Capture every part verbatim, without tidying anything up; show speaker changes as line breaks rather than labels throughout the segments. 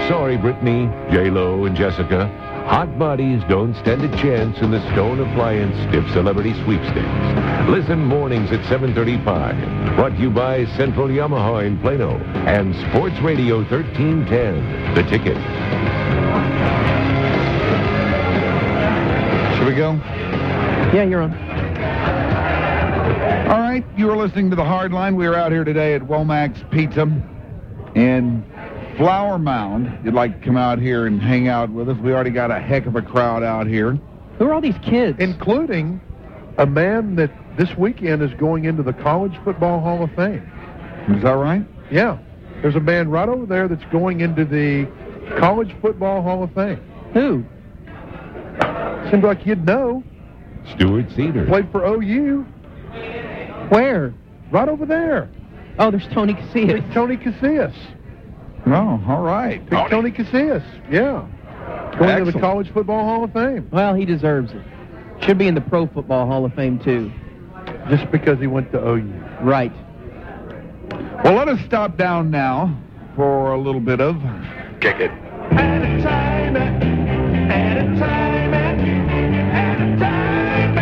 Sorry, Brittany, J-Lo, and Jessica. Hot bodies don't stand a chance in the Stone Appliance Stiff Celebrity Sweepstakes. Listen mornings at seven thirty-five. Brought to you by Central Yamaha in Plano and Sports Radio thirteen ten. The Ticket.
Should we go?
Yeah, you're on.
All right, you are listening to The Hard Line. We are out here today at Womack's Pizza in Flower Mound. If you'd like to come out here and hang out with us, we already got a heck of a crowd out here.
Who are all these kids?
Including a man that this weekend is going into the College Football Hall of Fame.
Is that right?
Yeah. There's a man right over there that's going into the College Football Hall of Fame.
Who?
Seems like you'd know.
Stuart Cedar.
Played for O U.
Where?
Right over there.
Oh, there's Tony Casillas.
Big Tony Casillas.
Oh, all right.
Big Tony Casillas. Yeah. Going
Excellent.
to the College Football Hall of Fame.
Well, he deserves it. Should be in the Pro Football Hall of Fame, too.
Just because he went to O U.
Right.
Well, let us stop down now for a little bit of Kick It.
At a time, at a time, at a time,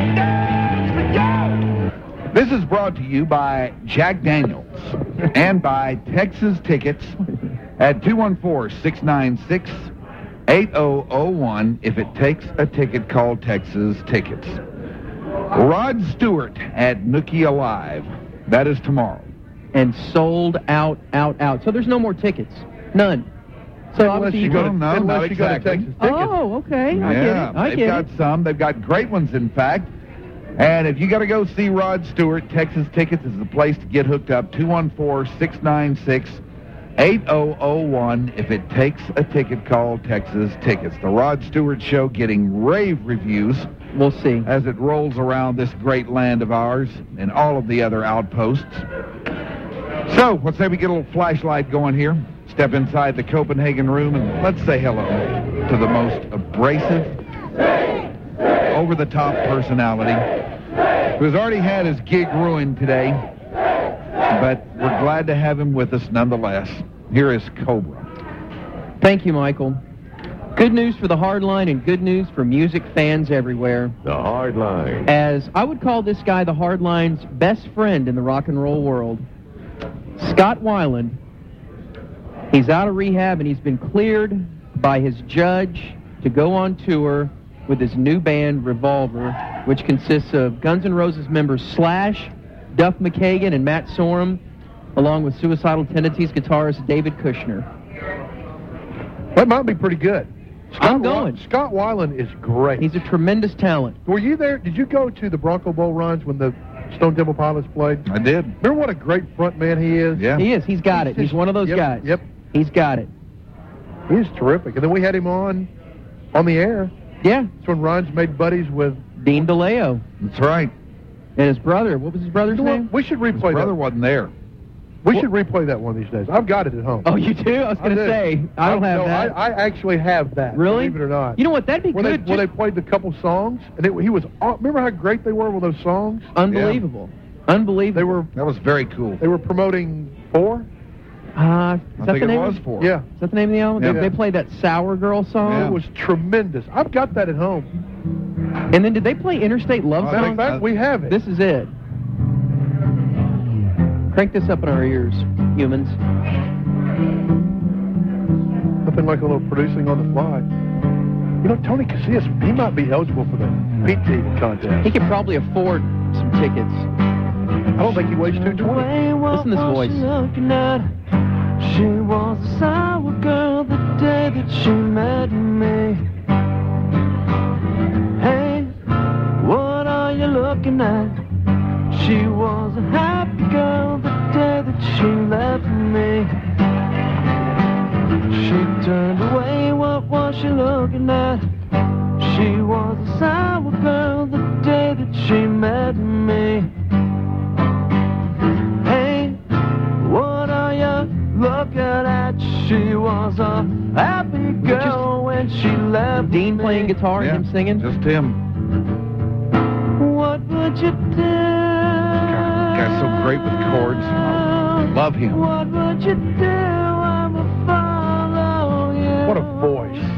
at
This is brought to you by Jack Daniels and by Texas Tickets at two one four, six nine six, eight zero zero one. If it takes a ticket, call Texas Tickets. Rod Stewart at Nookie Alive. That is tomorrow.
And sold out, out, out. So there's no more tickets. None. So
Unless
obviously
you
you
go to,
No, no,
unless
not
you go to
exactly.
Texas Tickets.
Oh, okay. I
yeah,
get it. I
they've
get
got
it.
some. They've got great ones, in fact. And if you got to go see Rod Stewart, Texas Tickets is the place to get hooked up. two one four, six nine six, eight zero zero one. If it takes a ticket, call Texas Tickets. The Rod Stewart Show getting rave reviews
We'll see.
as it rolls around this great land of ours and all of the other outposts. So, let's say we get a little flashlight going here. Step inside the Copenhagen room and let's say hello to the most abrasive, over-the-top personality who has already had his gig ruined today, but we're glad to have him with us nonetheless. Here is Cobra.
Thank you, Michael. Good news for the Hard Line and good news for music fans everywhere.
The Hard Line.
As I would call this guy the Hard Line's best friend in the rock and roll world, Scott Weiland. He's out of rehab and he's been cleared by his judge to go on tour with his new band, Revolver, which consists of Guns N' Roses members Slash, Duff McKagan, and Matt Sorum, along with Suicidal Tendencies guitarist David Kushner.
That might be pretty good. Scott
I'm going.
Wy- Scott Weiland is great.
He's a tremendous talent.
Were you there? Did you go to the Bronco Bowl runs when the Stone Temple Pilots played?
I did.
Remember what a great front man he is?
Yeah.
He is. He's got
He's
it. He's
just-
one of those
yep,
guys.
Yep.
He's got it.
He's terrific. And then we had him on on the air.
Yeah.
That's when Ryan's made buddies with...
Dean DeLeo
That's right.
and his brother. What was his brother's
You know what?
name?
We should
His
replay
brother
that.
wasn't there.
We should replay that one of these days. I've got it at home.
Oh, you do? I was going to
do.
say, I don't have
no,
that.
I, I actually have that.
Really?
Believe it or not.
You know what? That'd be
where
good.
They, where they
Just
played the couple songs, and it, he was. aw- Remember how great they were with those songs?
unbelievable. Unbelievable.
They were.
That was very cool.
They were promoting four.
Uh, is
I
that
think
the
it
name
was
of,
for.
Yeah.
Is that the name of the album?
Yeah.
They, they played that Sour Girl song.
Yeah.
It was tremendous. I've got that at home.
And then did they play Interstate Love
I
Matter of
Song?
think-
fact, we have it.
This is it. Crank this up in our ears, humans.
Nothing like a little producing on the fly. You know, Tony Casillas, he might be eligible for the Pete T contest.
He could probably afford some tickets.
I don't think he weighs two twenty.
Listen to this voice.
She was a sour girl the day that she met me. Hey, what are you looking at? She was a happy girl the day that she left me. She turned away, what was she looking at? She was a sour girl the day that she met me. Hey, what are you looking at? She was a happy girl when she left
Dean
me.
playing guitar
Yeah,
and him singing.
Just him.
What would you do?
Guy's so great with chords. Love him.
What would you do? I'ma follow you.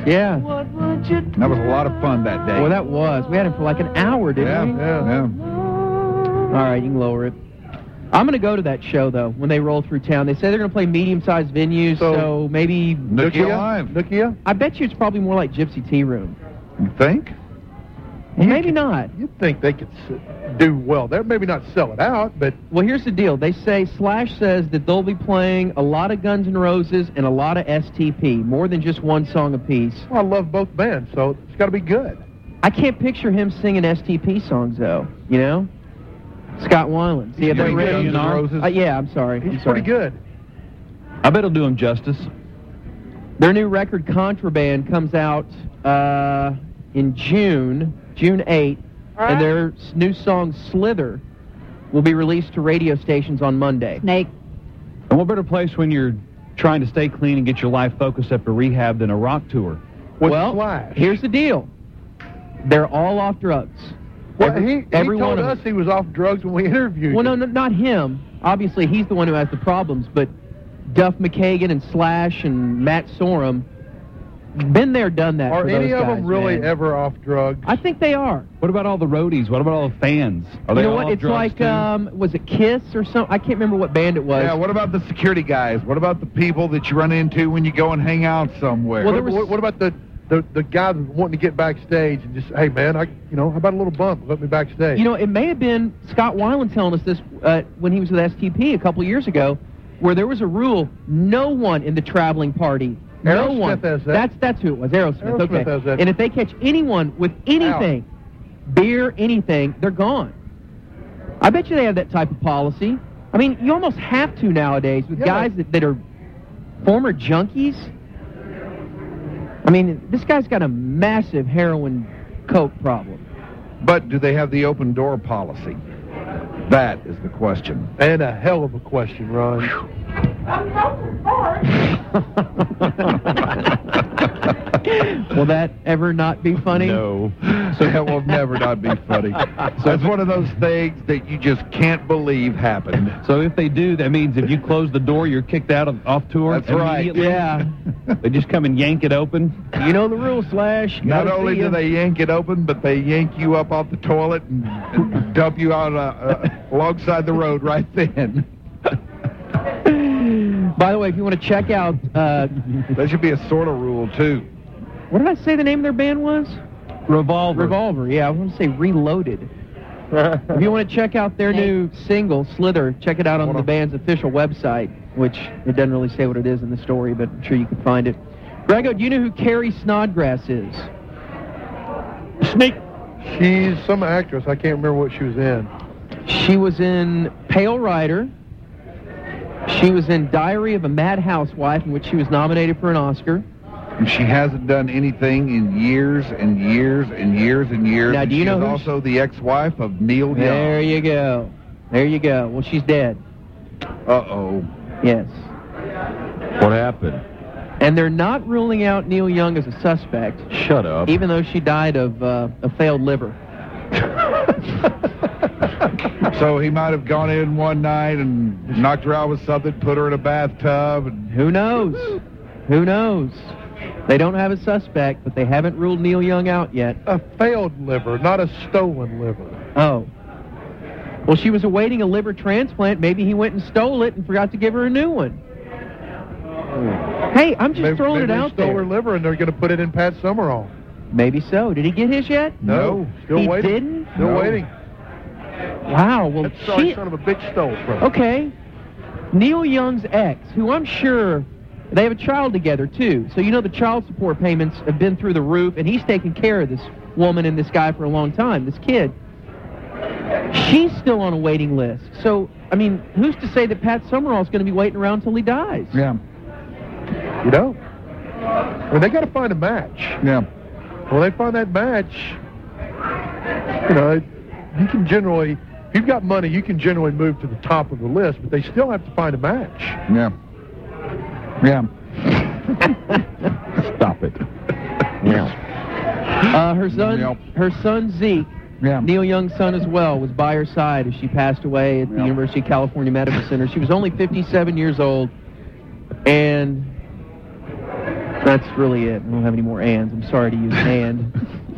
Yeah.
What would you do?
That was a lot of fun that day.
Well, that was. We had him for like an hour, didn't
yeah,
we?
yeah, yeah.
All right, you can lower it. I'm going to go to that show, though, when they roll through town. They say they're going to play medium-sized venues, so,
So-
maybe...
Nookie Alive.
Nookia?
I bet you it's probably more like Gypsy Tea Room.
You think?
Well, maybe not.
You'd think they could s- do well there. Maybe not sell it out, but
Well, here's the deal. They say, Slash says that they'll be playing a lot of Guns N' Roses and a lot of S T P, more than just one song apiece.
well, I love both bands, so it's got to be good.
I can't picture him singing S T P songs, though, you know? Scott Weiland. See, if
You
they're
think
ready.
Guns N' Roses?
Uh, yeah, I'm sorry.
He's
I'm sorry.
pretty good.
I bet it'll do him justice.
Their new record, Contraband, comes out uh, in June, June eighth, and their s- new song, Slither, will be released to radio stations on Monday.
Snake.
And what better place when you're trying to stay clean and get your life focused after rehab than a rock tour?
With
well,
Slash.
here's the deal. They're all off drugs.
Well,
Every-
he, he
every
told
one of
us
them.
he was off drugs when we interviewed
Well, no,
him.
no, not him. Obviously, he's the one who has the problems, but Duff McKagan and Slash and Matt Sorum, been there, done that
Are
for
any
those
of
guys,
them really
man.
ever off drugs?
I think they are.
What about all the roadies? What about all the fans? Are
You
they
know
all
what?
off
It's
drugs
like,
too?
um, was it Kiss or something? I can't remember what band it was.
Yeah, what about the security guys? What about the people that you run into when you go and hang out somewhere?
Well,
what,
there was-
what, what about the, the the guy that's wanting to get backstage and just, hey man, I you know, how about a little bump? Let me backstage.
You know, it may have been Scott Weiland telling us this uh, when he was with S T P a couple of years ago, where there was a rule: no one in the traveling party, no
Aerosmith
one.
has that.
That's that's who it was, Aerosmith.
Aerosmith
okay.
has that.
And if they catch anyone with anything, beer, anything, they're gone. I bet you they have that type of policy. I mean, you almost have to nowadays with
Yeah,
guys
like-
that, that are former junkies. I mean, this guy's got a massive heroin coke problem.
But do they have the open door policy? That is the question.
And a hell of a question, Ron.
Will that ever not be funny?
No.
So that will never not be funny. So it's one of those things that you just can't believe happened.
So if they do, that means if you close the door, you're kicked out of off tour.
That's right.
immediately?
Yeah.
They just come and yank it open.
You know the rules, Slash.
Not
Gotta
only
see
do
ya.
they yank it open, but they yank you up off the toilet and, and dump you out uh, uh, alongside the road right then.
By the way, if you want to check out, uh,
That should be a sort of rule, too.
what did I say the name of their band was?
Revolver.
Revolver, yeah. I want to say Reloaded. If you want to check out their new single, Slither, check it out on the band's official website, which it doesn't really say what it is in the story, but I'm sure you can find it. Grego, do you know who Carrie Snodgrass is?
Snake. She's some actress. I can't remember what she was in.
She was in Pale Rider. She was in Diary of a Mad Housewife, in which she was nominated for an Oscar.
And she hasn't done anything in years and years and years and years.
Now,
And
do you
she
know
is
who
also the ex-wife of Neil Young.
There you go. There you go. Well, she's dead.
Uh-oh.
Yes.
What happened?
And they're not ruling out Neil Young as a suspect,
Shut up.
even though she died of uh, a failed liver.
So he might have gone in one night and knocked her out with something, put her in a bathtub. And
Who knows? Who knows? They don't have a suspect, but they haven't ruled Neil Young out yet.
A failed liver, not a stolen liver.
Oh. Well, she was awaiting a liver transplant. Maybe he went and stole it and forgot to give her a new one. Hey, I'm just
maybe,
throwing
maybe
it
they
out
stole
there.
her liver and they're going to put it in Pat Summerall.
Maybe so. Did he get his yet?
No, still
He
waiting.
didn't?
Still
No.
waiting.
Wow. Well,
That sorry
she...
son of a bitch stole from.
Okay. Neil Young's ex, who I'm sure they have a child together, too. So you know the child support payments have been through the roof, and he's taken care of this woman and this guy for a long time, this kid. She's still on a waiting list. So, I mean, who's to say that Pat Summerall's going to be waiting around until he dies?
yeah,
You know? I mean, they got to find a match.
yeah.
When they find that match, you know, you can generally, if you've got money, you can generally move to the top of the list, but they still have to find a match.
Yeah. Yeah.
Stop it.
Uh, her son,
Yep.
her son Zeke,
Yeah.
Neil Young's son as well, was by her side as she passed away at the
Yep.
University of California Medical Center. She was only fifty-seven years old, and uh, That's really it. I don't have any more ands. I'm sorry to use an and.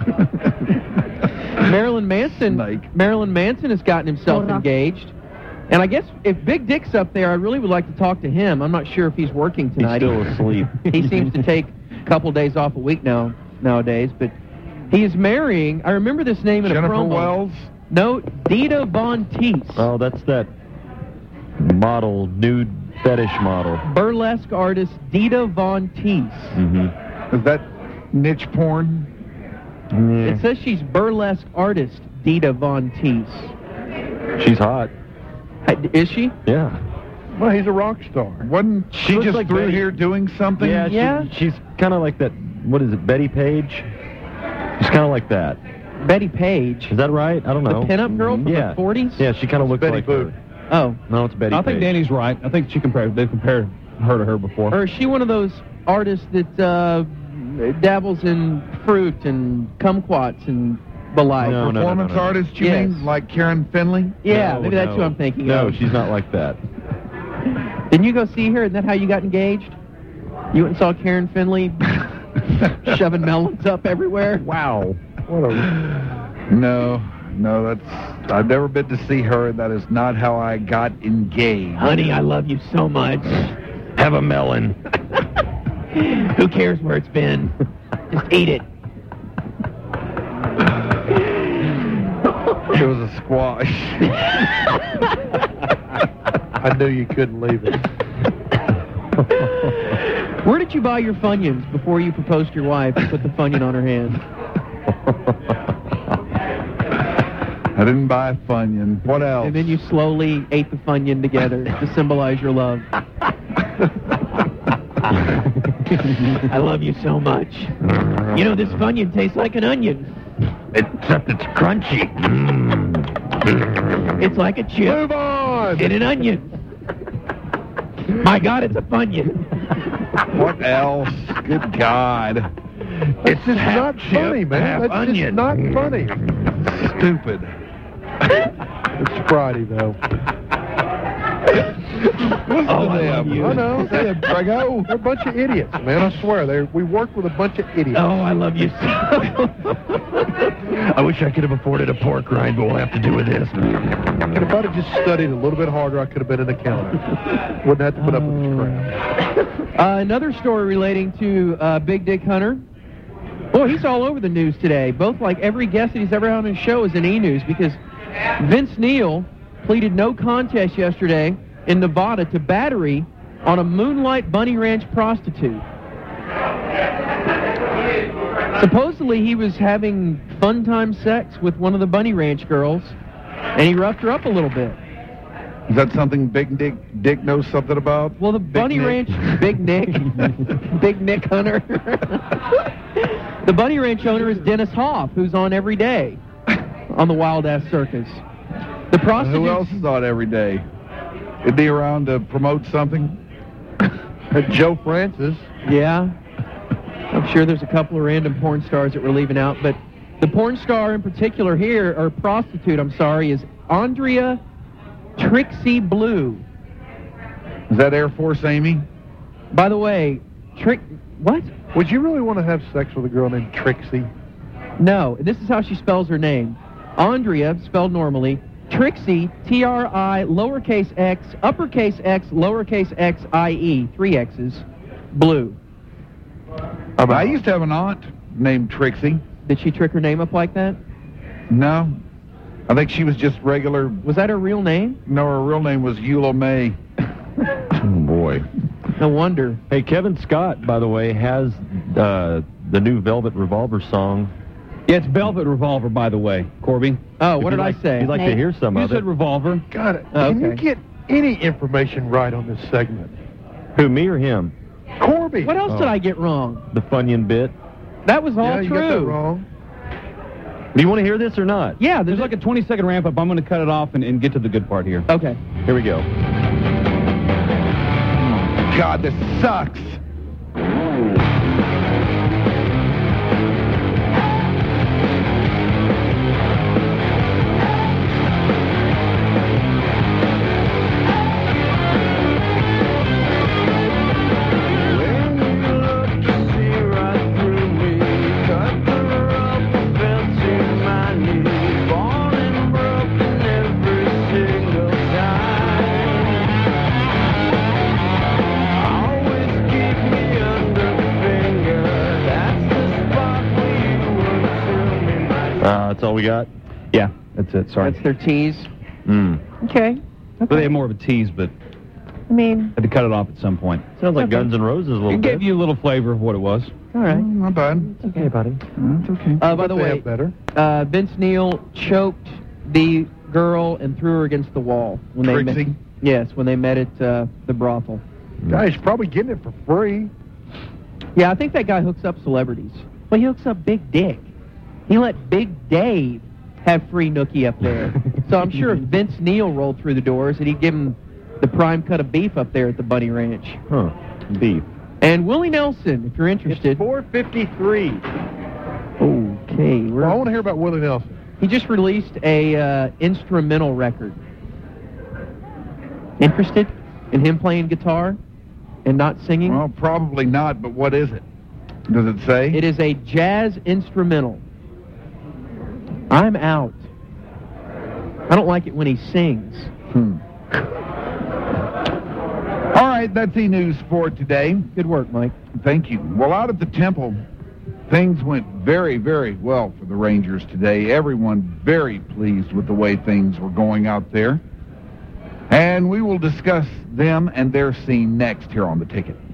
Marilyn Manson.
Snake.
Marilyn Manson has gotten himself engaged. And I guess if Big Dick's up there, I really would like to talk to him. I'm not sure if he's working tonight.
He's still asleep.
He seems to take a couple days off a week now nowadays, but he is marrying. I remember this name in
Jennifer
a promo.
Wells?
No, Dita Von Teese.
Oh, that's that model, nude fetish model.
Burlesque artist Dita Von Teese.
Mm-hmm.
Is that niche porn?
It says she's burlesque artist Dita Von Teese.
She's hot.
Is she?
Yeah.
Well, he's a rock star.
Wasn't she
Looks
just
like
through
Betty.
here doing something?
Yeah, she-
Yeah.
she's kind of like that, what is it, Betty Page? She's kind of like that.
Betty Page.
Is that right? I don't know.
The pinup girl from
yeah.
the forties?
Yeah, she kind of looks
Betty
like
Boop.
her.
Oh.
No, it's Betty
I think
Page.
Danny's right. I think she compared. They've compared her to her before.
Or is she one of those artists that uh, dabbles in fruit and kumquats and the like?
No, no, no,
Performance
no, no.
artist, you
Yes.
mean? Like Karen Finley?
Yeah,
No,
maybe that's
no.
who I'm thinking
No,
of.
she's not like that.
Didn't you go see her? Isn't that how you got engaged? You went and saw Karen Finley shoving melons up everywhere?
Wow.
What a
No, no, that's... I've never been to see her. That is not how I got engaged.
Honey, I love you so much.
Have a melon.
Who cares where it's been? Just eat it.
It was a squash.
I knew you couldn't leave it.
Where did you buy your Funyuns before you proposed to your wife and put the Funyun on her hand?
I didn't buy a Funyun. What else?
And then you slowly ate the Funyun together to symbolize your love. I love you so much. You know, this Funyun tastes like an onion.
Except it's crunchy.
It's like a chip
Move on!
in an onion. My God, it's a Funyun.
What else? Good God.
It's just not funny, man. That's just not funny.
Stupid.
It's Friday, though.
Listen
Oh,
to
I
them.
love you.
I know.
They're, Brago.
They're a bunch of idiots, man. I swear. They we work with a bunch of idiots.
Oh, I love you so.
I wish I could have afforded a pork rind, but we'll have to do with this.
And if I'd have just studied a little bit harder, I could have been an accountant. Wouldn't have to put up with this crap.
Uh, another story relating to uh, Big Dick Hunter. Boy, he's all over the news today. Both like every guest that he's ever had on his show is in E-News because Vince Neil pleaded no contest yesterday in Nevada to battery on a Moonlight Bunny Ranch prostitute. Supposedly he was having fun time sex with one of the Bunny Ranch girls, and he roughed her up a little bit.
Is that something Big Dick, Dick knows something about?
Well, the
Big
Bunny
Nick?
Ranch, Big Nick, Big Nick Hunter. The Bunny Ranch owner is Dennis Hoff, who's on every day on the Wild Ass Circus. The prostitute.
Who else is on every day? Is he around to promote something?
Joe Francis.
Yeah. I'm sure there's a couple of random porn stars that we're leaving out, but the porn star in particular here, or prostitute, I'm sorry, is Andrea Trixie Blue.
Is that Air Force Amy?
By the way, Trick... What?
Would you really want to have sex with a girl named Trixie?
No, this is how she spells her name. Andrea, spelled normally. Trixie, T R I, lowercase x, uppercase x, lowercase x, I E, three X's, Blue.
I used to have an aunt named Trixie.
Did she trick her name up like that?
No. I think she was just regular.
Was that her real name?
No, her real name was Eula May.
Oh, boy.
No wonder.
Hey, Kevin Scott, by the way, has uh, the new Velvet Revolver song.
Yeah, it's Velvet Revolver, by the way, Corby.
Oh,
If
what
you'd
did I
like-
say?
If you'd like to hear some
You
of
said
it.
Revolver.
God, it.
Oh,
Can you
okay.
get any information right on this segment?
Who, me or him?
Corby.
What else
Oh.
did I get wrong?
The Funyun bit.
That was all
Yeah, you
true.
got that wrong.
Do you want to hear this or not?
Yeah,
There's
there's
like a twenty second ramp up. I'm going to cut it off and, and get to the good part here.
Okay.
Here we go.
God, this sucks.
Uh, that's all we got?
Yeah, that's it. Sorry.
That's their tease.
Mm.
Okay.
But they had more of a tease, but
I mean,
had to cut it off at some point.
Sounds like
Okay.
Guns N' Roses a little
It
bit.
gave you a little flavor of what it was.
all right.
Mm, not bad.
Okay, buddy.
That's okay.
Uh, by the
They
way,
have better.
uh, Vince Neil choked the girl and threw her against the wall when they met.
Trixie?
Yes, when they met at uh, the brothel.
Guys, probably getting it for free.
Yeah, I think that guy hooks up celebrities. Well, he hooks up Big Dick. He let Big Dave have free nookie up there. So I'm sure if Vince Neil rolled through the doors, that he'd give him the prime cut of beef up there at the Bunny Ranch.
Huh. Beef.
And Willie Nelson, if you're interested.
four fifty-three.
Okay, we're,
Well, I want to hear about Willie Nelson.
he just released a uh, instrumental record. Interested in him playing guitar and not singing?
Well, probably not, but what is it? Does it say?
It is a jazz instrumental. I'm out. I don't like it when he sings.
Hmm. All right, that's E-News for today.
Good work, Mike.
Thank you. Well, out at the Temple, things went very, very well for the Rangers today. Everyone very pleased with the way things were going out there. And we will discuss them and their scene next here on The Ticket.